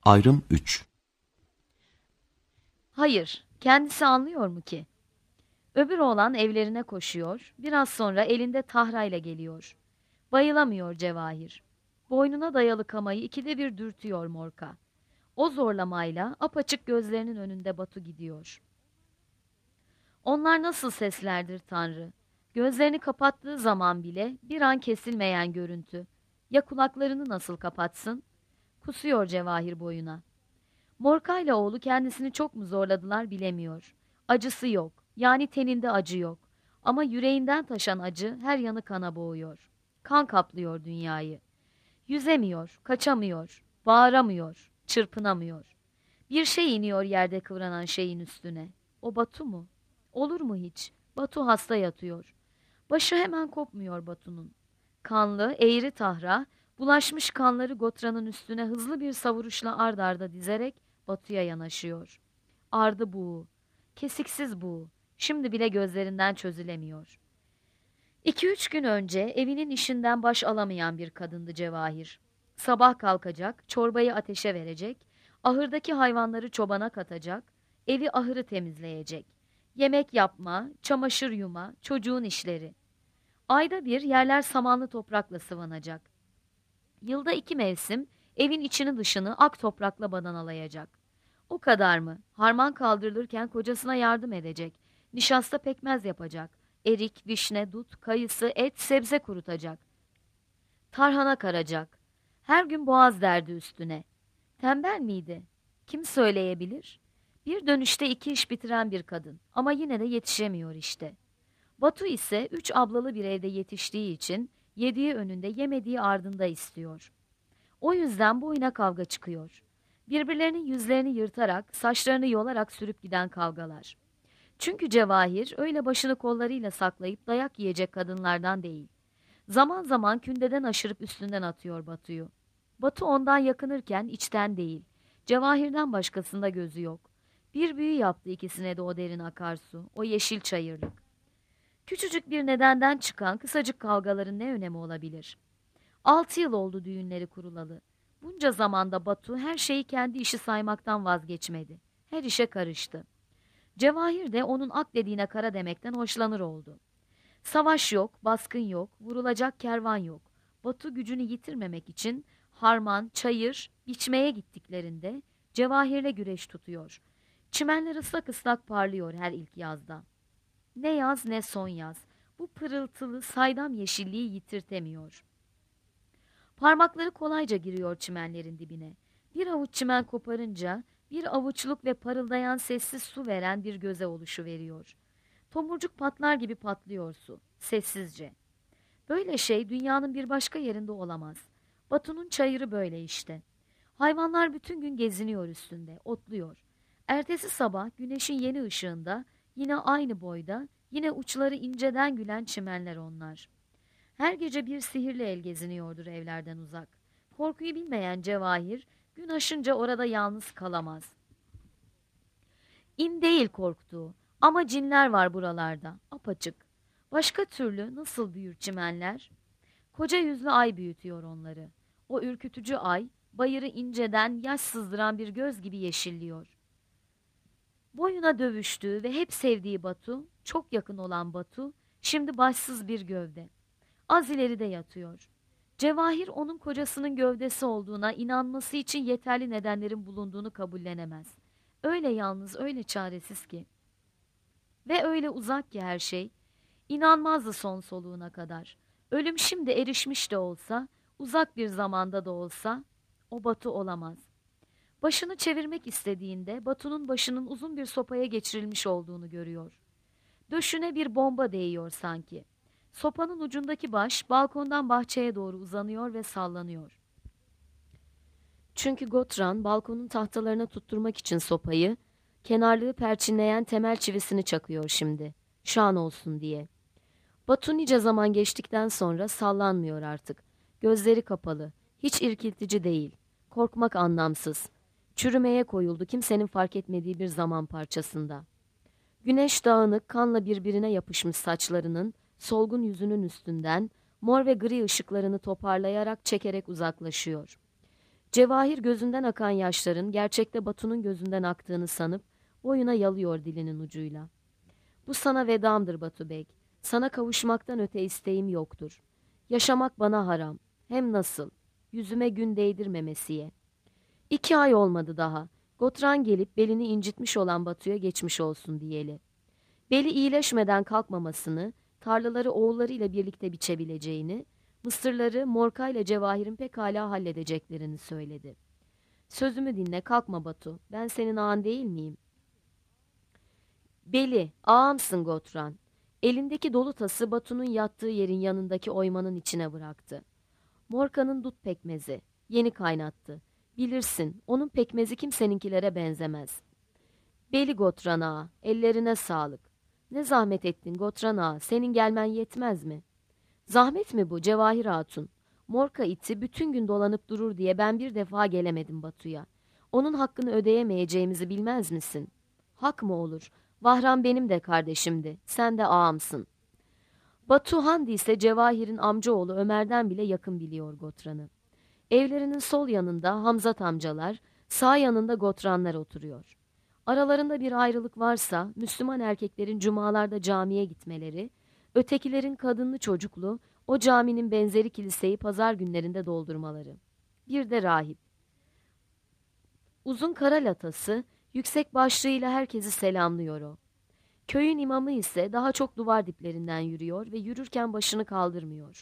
Ayrım 3. Hayır, kendisi anlıyor mu ki? Öbür oğlan evlerine koşuyor, biraz sonra elinde tahrayla geliyor. Bayılamıyor Cevahir. Boynuna dayalı kamayı ikide bir dürtüyor Morka. O zorlamayla apaçık gözlerinin önünde Batu gidiyor. Onlar nasıl seslerdir Tanrı? Gözlerini kapattığı zaman bile bir an kesilmeyen görüntü. Ya kulaklarını nasıl kapatsın? Kusuyor Cevahir boyuna. Morka ile oğlu kendisini çok mu zorladılar bilemiyor. Acısı yok, yani teninde acı yok. Ama yüreğinden taşan acı her yanı kana boğuyor. Kan kaplıyor dünyayı. Yüzemiyor, kaçamıyor, bağıramıyor, çırpınamıyor. Bir şey iniyor yerde kıvranan şeyin üstüne. O Batu mu? Olur mu hiç? Batu hasta yatıyor. Başı hemen kopmuyor Batu'nun. Kanlı, eğri tahra, bulaşmış kanları Gotra'nın üstüne hızlı bir savuruşla ard arda dizerek Batu'ya yanaşıyor. Ardı buğu, kesiksiz buğu, şimdi bile gözlerinden çözülemiyor. 2-3 gün önce evinin işinden baş alamayan bir kadındı Cevahir. Sabah kalkacak, çorbayı ateşe verecek, ahırdaki hayvanları çobana katacak, evi ahırı temizleyecek. Yemek yapma, çamaşır yuma, çocuğun işleri. Ayda bir yerler samanlı toprakla sıvanacak. Yılda 2 mevsim evin içini dışını ak toprakla badanalayacak. O kadar mı? Harman kaldırılırken kocasına yardım edecek. Nişasta pekmez yapacak. Erik, vişne, dut, kayısı, et, sebze kurutacak. Tarhana karacak. Her gün boğaz derdi üstüne. Tembel miydi? Kim söyleyebilir? Bir dönüşte 2 iş bitiren bir kadın ama yine de yetişemiyor işte. Batu ise 3 ablalı bir evde yetiştiği için yediği önünde yemediği ardında istiyor. O yüzden boyuna kavga çıkıyor. Birbirlerinin yüzlerini yırtarak, saçlarını yolarak sürüp giden kavgalar. Çünkü Cevahir öyle başını kollarıyla saklayıp dayak yiyecek kadınlardan değil. Zaman zaman kündeden aşırıp üstünden atıyor Batu'yu. Batu ondan yakınırken içten değil. Cevahir'den başkasında gözü yok. Bir büyü yaptı ikisine de o derin akarsu, o yeşil çayırlık. Küçücük bir nedenden çıkan kısacık kavgaların ne önemi olabilir? 6 yıl oldu düğünleri kurulalı. Bunca zamanda Batu her şeyi kendi işi saymaktan vazgeçmedi. Her işe karıştı. Cevahir de onun ak dediğine kara demekten hoşlanır oldu. Savaş yok, baskın yok, vurulacak kervan yok. Batu gücünü yitirmemek için harman, çayır, biçmeye gittiklerinde Cevahir'le güreş tutuyor. Çimenler ıslak ıslak parlıyor her ilk yazda. Ne yaz ne son yaz. Bu pırıltılı saydam yeşilliği yitirtemiyor. Parmakları kolayca giriyor çimenlerin dibine. Bir avuç çimen koparınca bir avuçluk ve parıldayan sessiz su veren bir göze oluşuveriyor. Tomurcuk patlar gibi patlıyor su, sessizce. Böyle şey dünyanın bir başka yerinde olamaz. Batu'nun çayırı böyle işte. Hayvanlar bütün gün geziniyor üstünde, otluyor. Ertesi sabah güneşin yeni ışığında yine aynı boyda, yine uçları inceden gülen çimenler onlar. Her gece bir sihirli el geziniyordur evlerden uzak. Korkuyu bilmeyen Cevahir, gün aşınca orada yalnız kalamaz. İn değil korktuğu ama cinler var buralarda, apaçık. Başka türlü nasıl büyür çimenler? Koca yüzlü ay büyütüyor onları. O ürkütücü ay, bayırı inceden, yaş sızdıran bir göz gibi yeşilliyor. Boyuna dövüştüğü ve hep sevdiği Batu, çok yakın olan Batu, şimdi başsız bir gövde. Az ileride yatıyor. Cevahir onun kocasının gövdesi olduğuna inanması için yeterli nedenlerin bulunduğunu kabullenemez. Öyle yalnız, öyle çaresiz ki. Ve öyle uzak ki her şey. İnanmazdı son soluğuna kadar. Ölüm şimdi erişmiş de olsa, uzak bir zamanda da olsa, o Batu olamaz. Başını çevirmek istediğinde Batu'nun başının uzun bir sopaya geçirilmiş olduğunu görüyor. Döşüne bir bomba değiyor sanki. Sopanın ucundaki baş balkondan bahçeye doğru uzanıyor ve sallanıyor. Çünkü Gotran balkonun tahtalarına tutturmak için sopayı, kenarlığı perçinleyen temel çivisini çakıyor şimdi. Şan olsun diye. Batu nice zaman geçtikten sonra sallanmıyor artık. Gözleri kapalı, hiç irkiltici değil. Korkmak anlamsız. Çürümeye koyuldu kimsenin fark etmediği bir zaman parçasında. Güneş dağınık, kanla birbirine yapışmış saçlarının, solgun yüzünün üstünden mor ve gri ışıklarını toparlayarak çekerek uzaklaşıyor. Cevahir gözünden akan yaşların gerçekte Batu'nun gözünden aktığını sanıp boyuna yalıyor dilinin ucuyla. Bu sana vedamdır Batu Bey. Sana kavuşmaktan öte isteğim yoktur. Yaşamak bana haram. Hem nasıl? Yüzüme gün değdirmemesiye. 2 ay olmadı daha. Gotran gelip belini incitmiş olan Batu'ya geçmiş olsun diyeli. Beli iyileşmeden kalkmamasını, tarlaları oğullarıyla birlikte biçebileceğini, mısırları Morka ile Cevahir'in pekala halledeceklerini söyledi. Sözümü dinle, kalkma Batu, ben senin ağan değil miyim? Beli, ağamsın Gotran. Elindeki dolu tası Batu'nun yattığı yerin yanındaki oymanın içine bıraktı. Morka'nın dut pekmezi, yeni kaynattı. Bilirsin, onun pekmezi kimseninkilere benzemez. Beli Gotran ağa, ellerine sağlık. Ne zahmet ettin Gotran ağa, senin gelmen yetmez mi? Zahmet mi bu Cevahir Hatun? Morka iti bütün gün dolanıp durur diye ben bir defa gelemedim Batu'ya. Onun hakkını ödeyemeyeceğimizi bilmez misin? Hak mı olur? Vahran benim de kardeşimdi, sen de ağamsın. Batu Handi ise Cevahir'in amcaoğlu Ömer'den bile yakın biliyor Gotran'ı. Evlerinin sol yanında Hamzat amcalar, sağ yanında Gotranlar oturuyor. Aralarında bir ayrılık varsa Müslüman erkeklerin cumalarda camiye gitmeleri, ötekilerin kadınlı çocuklu o caminin benzeri kiliseyi pazar günlerinde doldurmaları. Bir de rahip. Uzun kara latası yüksek başlığıyla herkesi selamlıyor o. Köyün imamı ise daha çok duvar diplerinden yürüyor ve yürürken başını kaldırmıyor.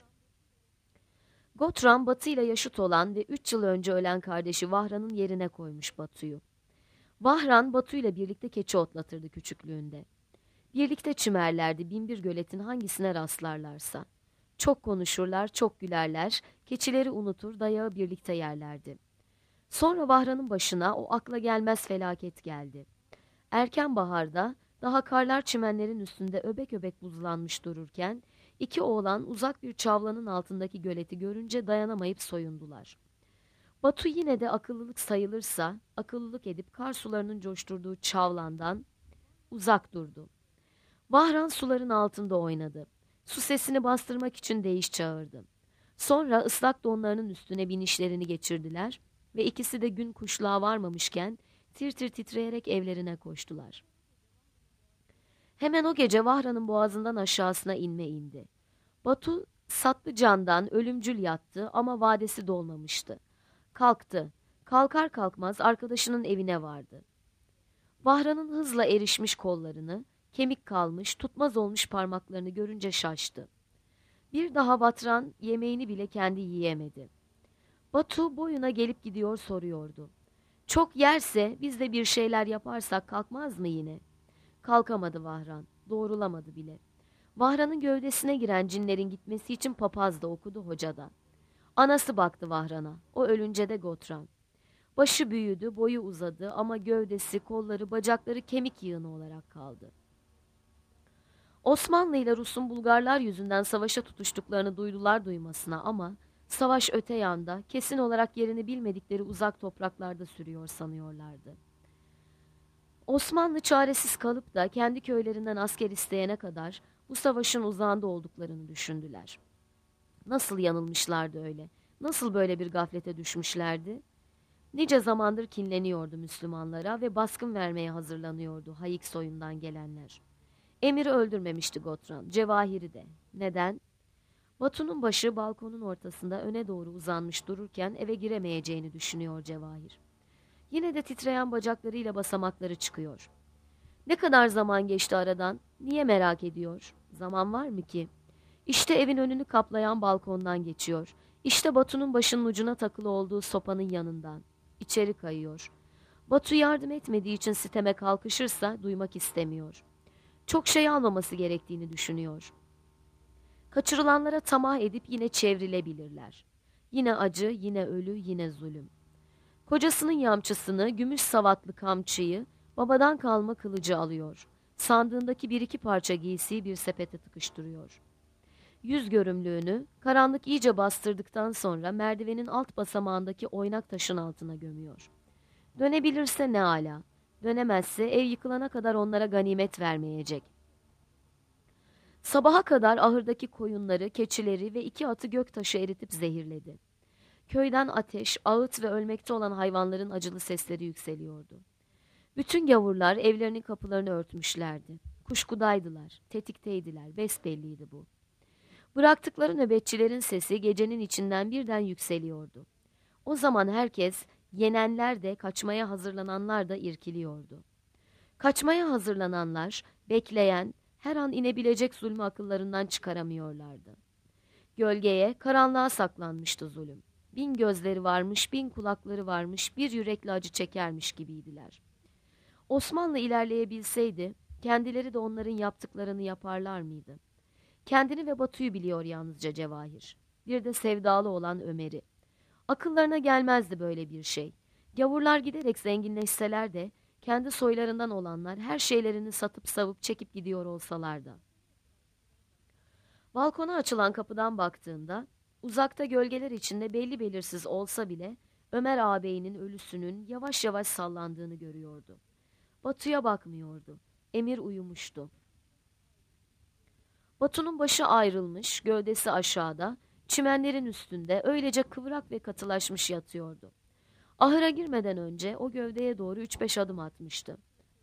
Gotran Batı ile yaşıt olan ve 3 yıl önce ölen kardeşi Vahran'ın yerine koymuş Batu'yu. Vahran Batu ile birlikte keçi otlatırdı küçüklüğünde. Birlikte çimerlerdi binbir göletin hangisine rastlarlarsa. Çok konuşurlar, çok gülerler, keçileri unutur, dayağı birlikte yerlerdi. Sonra Vahran'ın başına o akla gelmez felaket geldi. Erken baharda daha karlar çimenlerin üstünde öbek öbek buzlanmış dururken, 2 oğlan uzak bir çavlanın altındaki göleti görünce dayanamayıp soyundular. Batu yine de akıllılık sayılırsa, akıllılık edip kar sularının coşturduğu çavlandan uzak durdu. Vahran suların altında oynadı. Su sesini bastırmak için değiş çağırdı. Sonra ıslak donlarının üstüne binişlerini geçirdiler ve ikisi de gün kuşluğa varmamışken tir tir titreyerek evlerine koştular. Hemen o gece Vahran'ın boğazından aşağısına inme indi. Batu Satlıcan'dan ölümcül yattı ama vadesi dolmamıştı. Kalktı. Kalkar kalkmaz arkadaşının evine vardı. Vahran'ın hızla erişmiş kollarını, kemik kalmış, tutmaz olmuş parmaklarını görünce şaştı. Bir daha Vatran yemeğini bile kendi yiyemedi. Batu boyuna gelip gidiyor soruyordu. Çok yerse biz de bir şeyler yaparsak kalkmaz mı yine? Kalkamadı Vahran, doğrulamadı bile. Vahran'ın gövdesine giren cinlerin gitmesi için papaz da okudu hocada. Anası baktı Vahran'a, o ölünce de Gotran. Başı büyüdü, boyu uzadı ama gövdesi, kolları, bacakları kemik yığını olarak kaldı. Osmanlı ile Rus'un Bulgarlar yüzünden savaşa tutuştuklarını duydular duymasına ama savaş öte yanda, kesin olarak yerini bilmedikleri uzak topraklarda sürüyor sanıyorlardı. Osmanlı çaresiz kalıp da kendi köylerinden asker isteyene kadar bu savaşın uzağında olduklarını düşündüler. Nasıl yanılmışlardı öyle? Nasıl böyle bir gaflete düşmüşlerdi? Nice zamandır kinleniyordu Müslümanlara ve baskın vermeye hazırlanıyordu Hayik soyundan gelenler. Emir'i öldürmemişti Gotran, Cevahir'i de. Neden? Batu'nun başı balkonun ortasında öne doğru uzanmış dururken eve giremeyeceğini düşünüyor Cevahir. Yine de titreyen bacaklarıyla basamakları çıkıyor. Ne kadar zaman geçti aradan? Niye merak ediyor? Zaman var mı ki? İşte evin önünü kaplayan balkondan geçiyor. İşte Batu'nun başının ucuna takılı olduğu sopanın yanından. İçeri kayıyor. Batu yardım etmediği için siteme kalkışırsa duymak istemiyor. Çok şey almaması gerektiğini düşünüyor. Kaçırılanlara tamah edip yine çevrilebilirler. Yine acı, yine ölü, yine zulüm. Kocasının yamçısını, gümüş savatlı kamçıyı, babadan kalma kılıcı alıyor. Sandığındaki 1-2 parça giysiyi bir sepete tıkıştırıyor. Yüz görümlüğünü karanlık iyice bastırdıktan sonra merdivenin alt basamağındaki oynak taşın altına gömüyor. Dönebilirse ne ala, dönemezse ev yıkılana kadar onlara ganimet vermeyecek. Sabaha kadar ahırdaki koyunları, keçileri ve 2 atı göktaşı eritip zehirledi. Köyden ateş, ağıt ve ölmekte olan hayvanların acılı sesleri yükseliyordu. Bütün gavurlar evlerinin kapılarını örtmüşlerdi. Kuşkudaydılar, tetikteydiler, besbelliydi bu. Bıraktıkları nöbetçilerin sesi gecenin içinden birden yükseliyordu. O zaman herkes, yenenler de kaçmaya hazırlananlar da irkiliyordu. Kaçmaya hazırlananlar, bekleyen, her an inebilecek zulmü akıllarından çıkaramıyorlardı. Gölgeye, karanlığa saklanmıştı zulüm. Bin gözleri varmış, bin kulakları varmış, bir yürekle acı çekermiş gibiydiler. Osmanlı ilerleyebilseydi, kendileri de onların yaptıklarını yaparlar mıydı? Kendini ve Batu'yu biliyor yalnızca Cevahir. Bir de sevdalı olan Ömer'i. Akıllarına gelmezdi böyle bir şey. Gavurlar giderek zenginleşseler de, kendi soylarından olanlar her şeylerini satıp savup çekip gidiyor olsalar da. Balkona açılan kapıdan baktığında, uzakta gölgeler içinde belli belirsiz olsa bile, Ömer ağabeyinin ölüsünün yavaş yavaş sallandığını görüyordu. Batu'ya bakmıyordu. Emir uyumuştu. Batu'nun başı ayrılmış, gövdesi aşağıda, çimenlerin üstünde öylece kıvrak ve katılaşmış yatıyordu. Ahıra girmeden önce o gövdeye doğru 3-5 adım atmıştı.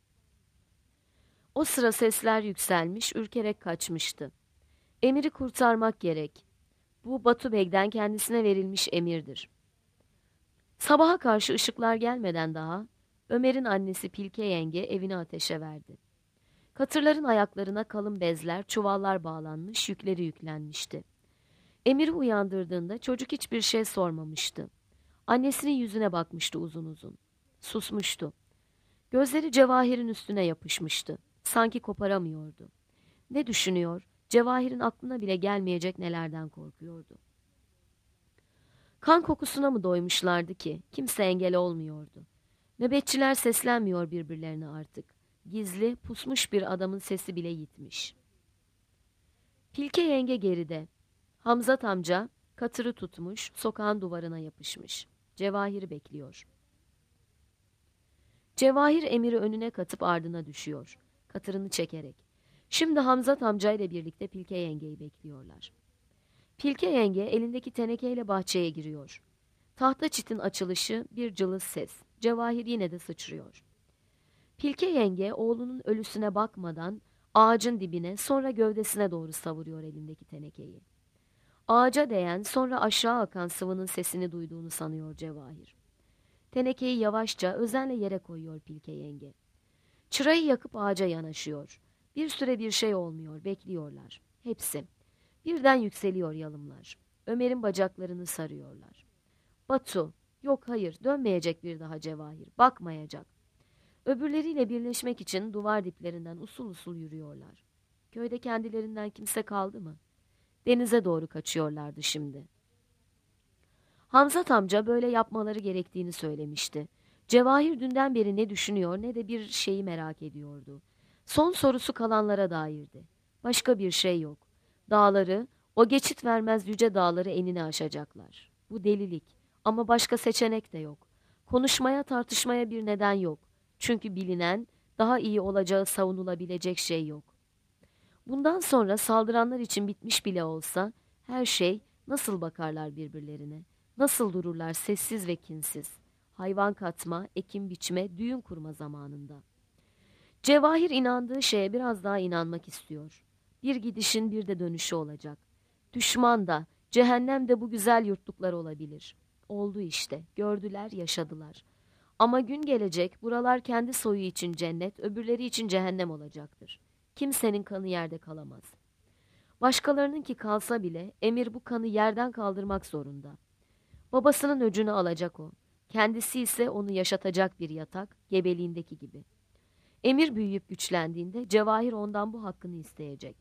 O sıra sesler yükselmiş, ürkerek kaçmıştı. Emir'i kurtarmak gerek. Bu Batu Bey'den kendisine verilmiş emirdir. Sabaha karşı ışıklar gelmeden daha, Ömer'in annesi Pilke yenge evini ateşe verdi. Katırların ayaklarına kalın bezler, çuvallar bağlanmış, yükleri yüklenmişti. Emir'i uyandırdığında çocuk hiçbir şey sormamıştı. Annesinin yüzüne bakmıştı uzun uzun. Susmuştu. Gözleri Cevahir'in üstüne yapışmıştı. Sanki koparamıyordu. Ne düşünüyor? Cevahir'in aklına bile gelmeyecek nelerden korkuyordu. Kan kokusuna mı doymuşlardı ki? Kimse engel olmuyordu. Nöbetçiler seslenmiyor birbirlerine artık. Gizli, pusmuş bir adamın sesi bile yitmiş. Pilke yenge geride. Hamzat amca katırı tutmuş, sokağın duvarına yapışmış. Cevahir'i bekliyor. Cevahir Emir'i önüne katıp ardına düşüyor. Katırını çekerek. Şimdi Hamzat amcayla birlikte Pilke yengeyi bekliyorlar. Pilke yenge elindeki tenekeyle bahçeye giriyor. Tahta çitin açılışı bir cılız ses. Cevahir yine de sıçrıyor. Pilke yenge oğlunun ölüsüne bakmadan ağacın dibine sonra gövdesine doğru savuruyor elindeki tenekeyi. Ağaca değen sonra aşağı akan sıvının sesini duyduğunu sanıyor Cevahir. Tenekeyi yavaşça özenle yere koyuyor Pilke yenge. Çırayı yakıp ağaca yanaşıyor. Bir süre bir şey olmuyor, bekliyorlar. Hepsi. Birden yükseliyor yalımlar. Ömer'in bacaklarını sarıyorlar. Batu, yok hayır dönmeyecek bir daha Cevahir, bakmayacak. Öbürleriyle birleşmek için duvar diplerinden usul usul yürüyorlar. Köyde kendilerinden kimse kaldı mı? Denize doğru kaçıyorlardı şimdi. Hamzat amca böyle yapmaları gerektiğini söylemişti. Cevahir dünden beri ne düşünüyor ne de bir şeyi merak ediyordu. Son sorusu kalanlara dairdi. Başka bir şey yok. Dağları, o geçit vermez yüce dağları enine aşacaklar. Bu delilik ama başka seçenek de yok. Konuşmaya tartışmaya bir neden yok. Çünkü bilinen, daha iyi olacağı savunulabilecek şey yok. Bundan sonra saldıranlar için bitmiş bile olsa, her şey nasıl bakarlar birbirlerine, nasıl dururlar sessiz ve kinsiz, hayvan katma, ekim biçme, düğün kurma zamanında. Cevahir inandığı şeye biraz daha inanmak istiyor. Bir gidişin bir de dönüşü olacak. Düşman da, cehennem de bu güzel yurtluklar olabilir. Oldu işte, gördüler, yaşadılar. Ama gün gelecek, buralar kendi soyu için cennet, öbürleri için cehennem olacaktır. Kimsenin kanı yerde kalamaz. Başkalarınınki kalsa bile emir bu kanı yerden kaldırmak zorunda. Babasının öcünü alacak o. Kendisi ise onu yaşatacak bir yatak, gebeliğindeki gibi. Emir büyüyüp güçlendiğinde Cevahir ondan bu hakkını isteyecek.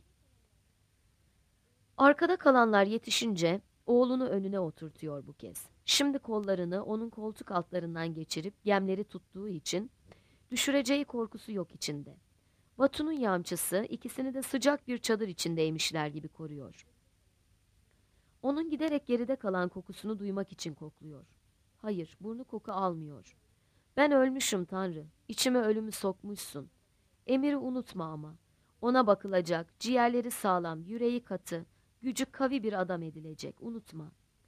Arkada kalanlar yetişince oğlunu önüne oturtuyor bu kez. Şimdi kollarını onun koltuk altlarından geçirip gemleri tuttuğu için düşüreceği korkusu yok içinde. Batu'nun yamçısı ikisini de sıcak bir çadır içindeymişler gibi koruyor. Onun giderek geride kalan kokusunu duymak için kokluyor. Hayır, burnu koku almıyor. Ben ölmüşüm Tanrı, içime ölümü sokmuşsun. Emir'i unutma ama. Ona bakılacak, ciğerleri sağlam, yüreği katı, gücü kavi bir adam edilecek, unutma.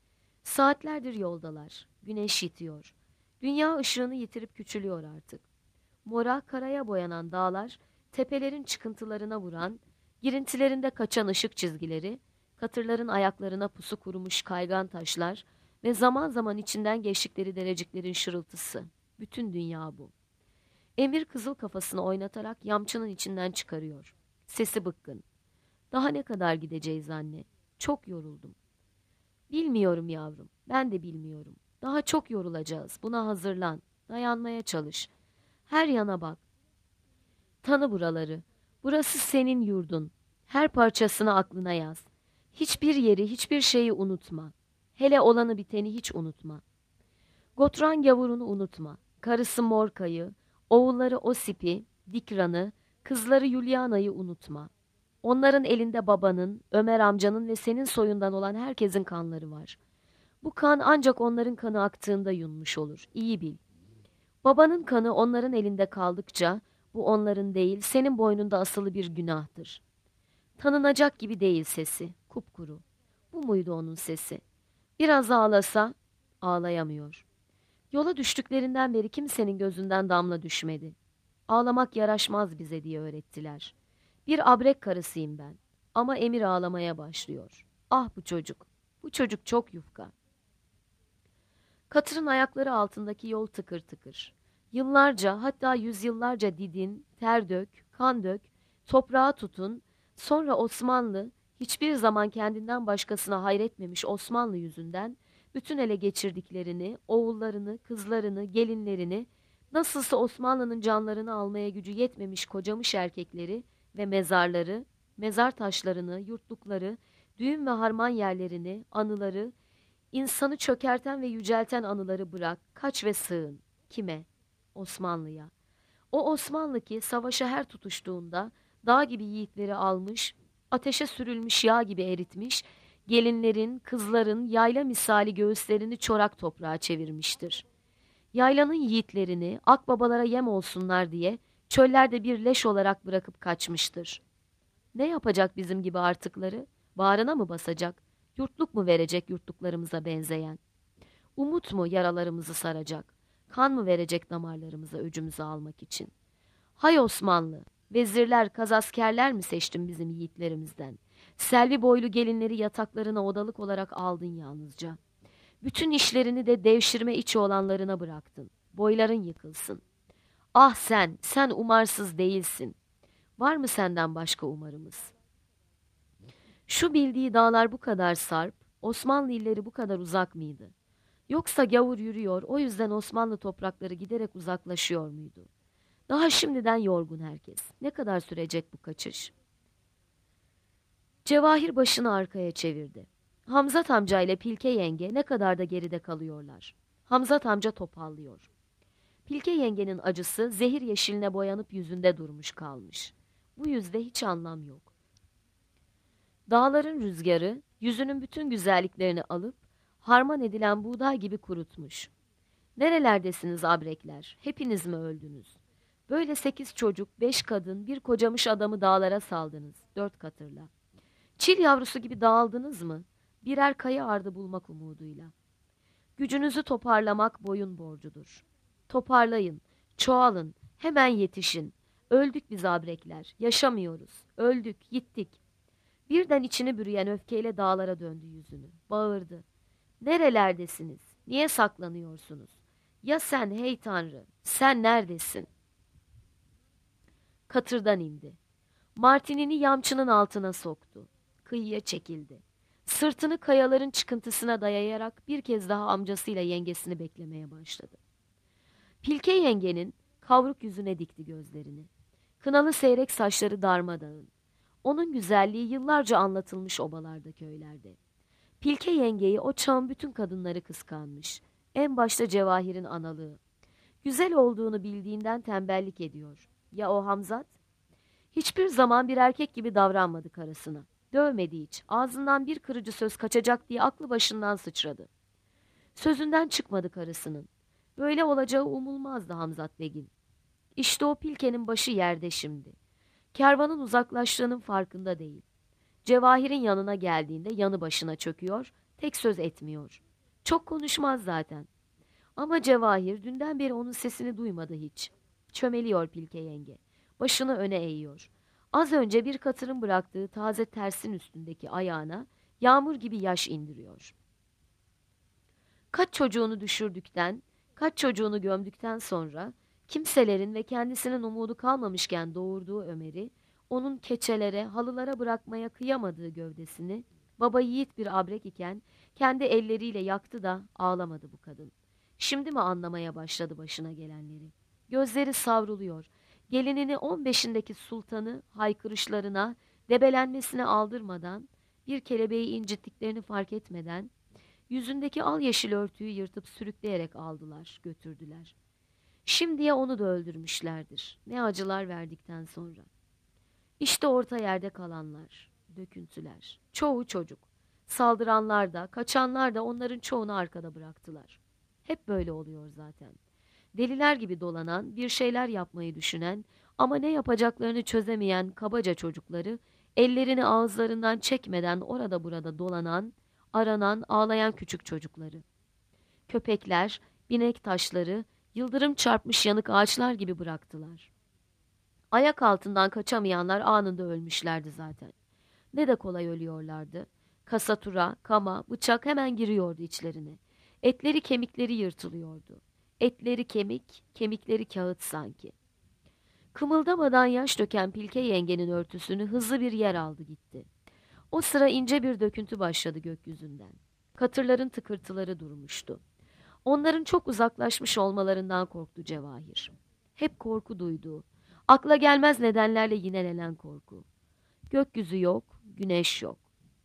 Saatlerdir yoldalar. Güneş yitiyor. Dünya ışığını yitirip küçülüyor artık. Mora karaya boyanan dağlar, tepelerin çıkıntılarına vuran, girintilerinde kaçan ışık çizgileri, katırların ayaklarına pusu kurumuş kaygan taşlar ve zaman zaman içinden geçtikleri dereciklerin şırıltısı. Bütün dünya bu. Emir kızıl kafasını oynatarak yamçının içinden çıkarıyor. Sesi bıkkın. Daha ne kadar gideceğiz anne? Çok yoruldum. Bilmiyorum yavrum, ben de bilmiyorum. Daha çok yorulacağız. Buna hazırlan. Dayanmaya çalış. Her yana bak. Tanı buraları. Burası senin yurdun. Her parçasını aklına yaz. Hiçbir yeri, hiçbir şeyi unutma. Hele olanı biteni hiç unutma. Gotran gavurunu unutma. Karısı Morka'yı, oğulları Osip'i, Dikran'ı, kızları Yuliana'yı unutma. Onların elinde babanın, Ömer amcanın ve senin soyundan olan herkesin kanları var. Bu kan ancak onların kanı aktığında yunmuş olur. İyi bil. Babanın kanı onların elinde kaldıkça bu onların değil, senin boynunda asılı bir günahtır. Tanınacak gibi değil sesi, kupkuru. Bu muydu onun sesi? Biraz ağlasa, ağlayamıyor. Yola düştüklerinden beri kimsenin gözünden damla düşmedi. Ağlamak yaraşmaz bize diye öğrettiler. Bir abrek karısıyım ben. Ama Emir ağlamaya başlıyor. Ah bu çocuk, bu çocuk çok yufka. Katırın ayakları altındaki yol tıkır tıkır. Yıllarca, hatta yüzyıllarca didin, ter dök, kan dök, toprağa tutun, sonra Osmanlı, hiçbir zaman kendinden başkasına hayretmemiş Osmanlı yüzünden, bütün ele geçirdiklerini, oğullarını, kızlarını, gelinlerini, nasılsa Osmanlı'nın canlarını almaya gücü yetmemiş kocamış erkekleri ve mezarları, mezar taşlarını, yurtlukları, düğün ve harman yerlerini, anıları, İnsanı çökerten ve yücelten anıları bırak, kaç ve sığın. Kime? Osmanlı'ya. O Osmanlı ki savaşa her tutuştuğunda dağ gibi yiğitleri almış, ateşe sürülmüş yağ gibi eritmiş, gelinlerin, kızların yayla misali göğüslerini çorak toprağa çevirmiştir. Yaylanın yiğitlerini akbabalara yem olsunlar diye çöllerde bir leş olarak bırakıp kaçmıştır. Ne yapacak bizim gibi artıkları? Bağrına mı basacak? Yurtluk mu verecek yurtluklarımıza benzeyen? Umut mu yaralarımızı saracak? Kan mı verecek damarlarımıza öcümüzü almak için? Hay Osmanlı! Vezirler, kazaskerler mi seçtin bizim yiğitlerimizden? Selvi boylu gelinleri yataklarına odalık olarak aldın yalnızca. Bütün işlerini de devşirme içi olanlarına bıraktın. Boyların yıkılsın. Ah sen umarsız değilsin. Var mı senden başka umarımız? Şu bildiği dağlar bu kadar sarp, Osmanlı illeri bu kadar uzak mıydı? Yoksa gavur yürüyor, o yüzden Osmanlı toprakları giderek uzaklaşıyor muydu? Daha şimdiden yorgun herkes. Ne kadar sürecek bu kaçış? Cevahir başını arkaya çevirdi. Hamzat amca ile Pilke yenge ne kadar da geride kalıyorlar. Hamzat amca topallıyor. Pilke yengenin acısı zehir yeşiline boyanıp yüzünde durmuş kalmış. Bu yüzde hiç anlam yok. Dağların rüzgarı yüzünün bütün güzelliklerini alıp harman edilen buğday gibi kurutmuş. Nerelerdesiniz abrekler? Hepiniz mi öldünüz? Böyle 8 çocuk, 5 kadın, bir kocamış adamı dağlara saldınız. 4 katırla. Çil yavrusu gibi dağıldınız mı? Birer kaya ardı bulmak umuduyla. Gücünüzü toparlamak boyun borcudur. Toparlayın, çoğalın, hemen yetişin. Öldük biz abrekler, yaşamıyoruz. Öldük, gittik. Birden içini bürüyen öfkeyle dağlara döndü yüzünü. Bağırdı. Nerelerdesiniz? Niye saklanıyorsunuz? Ya sen hey Tanrı, sen neredesin? Katırdan indi. Martinini yamçının altına soktu. Kıyıya çekildi. Sırtını kayaların çıkıntısına dayayarak bir kez daha amcasıyla yengesini beklemeye başladı. Pilke yengenin kavruk yüzüne dikti gözlerini. Kınalı seyrek saçları darmadağın. Onun güzelliği yıllarca anlatılmış obalarda, köylerde. Pilke yengeyi o çağın bütün kadınları kıskanmış. En başta Cevahir'in analığı. Güzel olduğunu bildiğinden tembellik ediyor. Ya o Hamzat? Hiçbir zaman bir erkek gibi davranmadı karısına. Dövmedi hiç. Ağzından bir kırıcı söz kaçacak diye aklı başından sıçradı. Sözünden çıkmadı karısının. Böyle olacağı umulmazdı Hamzat Begin. İşte o Pilke'nin başı yerde şimdi. Kervanın uzaklaştığının farkında değil. Cevahir'in yanına geldiğinde yanı başına çöküyor, tek söz etmiyor. Çok konuşmaz zaten. Ama Cevahir dünden beri onun sesini duymadı hiç. Çömeliyor Pilke yenge. Başını öne eğiyor. Az önce bir katırın bıraktığı taze tersin üstündeki ayağına yağmur gibi yaş indiriyor. Kaç çocuğunu düşürdükten, kaç çocuğunu gömdükten sonra kimselerin ve kendisinin umudu kalmamışken doğurduğu Ömer'i, onun keçelere, halılara bırakmaya kıyamadığı gövdesini, baba yiğit bir abrek iken kendi elleriyle yaktı da ağlamadı bu kadın. Şimdi mi anlamaya başladı başına gelenleri? Gözleri savruluyor. Gelinini 15'indeki sultanı haykırışlarına, debelenmesine aldırmadan, bir kelebeği incittiklerini fark etmeden, yüzündeki al yeşil örtüyü yırtıp sürükleyerek aldılar, götürdüler. Şimdiye onu da öldürmüşlerdir. Ne acılar verdikten sonra. İşte orta yerde kalanlar, döküntüler, çoğu çocuk. Saldıranlar da, kaçanlar da onların çoğunu arkada bıraktılar. Hep böyle oluyor zaten. Deliler gibi dolanan, bir şeyler yapmayı düşünen ama ne yapacaklarını çözemeyen kabaca çocukları, ellerini ağızlarından çekmeden orada burada dolanan, aranan, ağlayan küçük çocukları. Köpekler, binek taşları, yıldırım çarpmış yanık ağaçlar gibi bıraktılar. Ayak altından kaçamayanlar anında ölmüşlerdi zaten. Ne de kolay ölüyorlardı. Kasatura, kama, bıçak hemen giriyordu içlerine. Etleri kemikleri yırtılıyordu. Etleri kemik, kemikleri kağıt sanki. Kımıldamadan yaş döken Pilke yengenin örtüsünü hızlı bir yer aldı gitti. O sıra ince bir döküntü başladı gökyüzünden. Katırların tıkırtıları durmuştu. Onların çok uzaklaşmış olmalarından korktu Cevahir. Hep korku duyduğu, akla gelmez nedenlerle yinelenen korku. Gökyüzü yok, güneş yok.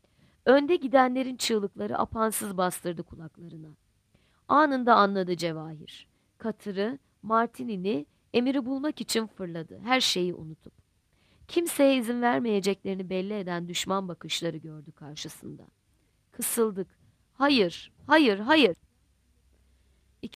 Önde gidenlerin çığlıkları apansız bastırdı kulaklarına. Anında anladı Cevahir. Katırı, Martinini, emiri bulmak için fırladı, her şeyi unutup. Kimseye izin vermeyeceklerini belli eden düşman bakışları gördü karşısında. Kısıldık. Hayır, hayır, hayır.